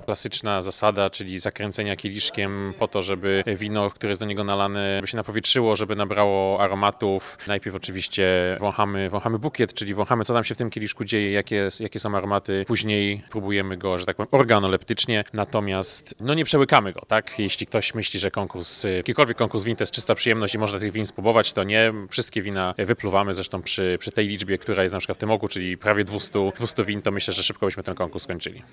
klasyczna zasada, czyli zakręcenia kieliszkiem po to, żeby wino, które jest do niego nalane, by się napowietrzyło, żeby nabrało aromatów. Najpierw oczywiście wąchamy bukiet, czyli wąchamy, co tam się w tym kieliszku dzieje, jakie są aromaty. Później próbujemy go, że tak powiem, organoleptycznie, natomiast nie przełykamy go, tak? Jeśli ktoś myśli, że jakikolwiek konkurs win to jest czysta przyjemność i można tych win spróbować, to nie. Wszystkie wina wypluwamy, zresztą przy tej liczbie, która jest na przykład w tym roku, czyli prawie 200 win, to myślę, że szybko byśmy ten konkurs skończyli.